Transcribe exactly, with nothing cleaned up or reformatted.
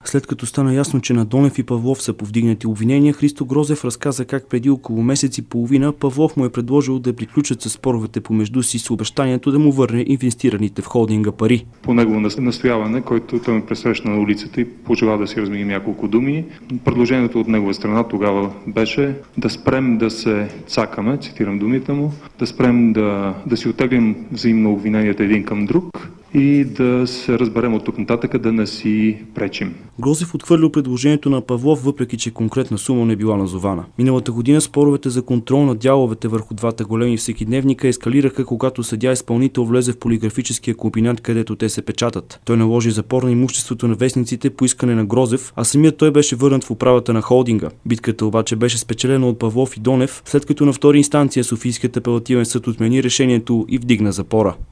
След като стана ясно, че на Донев и Павлов са повдигнати обвинения, Христо Грозев разказа как преди около месец и половина Павлов му е предложил да приключат със споровете помежду си с обещанието да му върне инвестираните в холдинга пари. По негово настояване, който той ме пресрещна на улицата и пожела да си разменим няколко думи, предложението от негова страна тогава беше да спрем да се цакаме, цитирам думите му, да спрем да, да си оттеглим взаимно обвиненията един към друг и да се разберем от тук нататък да не си пречим. Грозев отхвърлил предложението на Павлов, въпреки че конкретна сума не била назована. Миналата година споровете за контрол на дяловете върху двата големи всекидневника ескалираха, когато съдия-изпълнител влезе в полиграфическия комбинат, където те се печатат. Той наложи запор на имуществото на вестниците по искане на Грозев, а самият той беше върнат в управата на холдинга. Битката обаче беше спечелена от Павлов и Донев, след като на втора инстанция Софийският апелативен съд отмени решението и вдигна запора.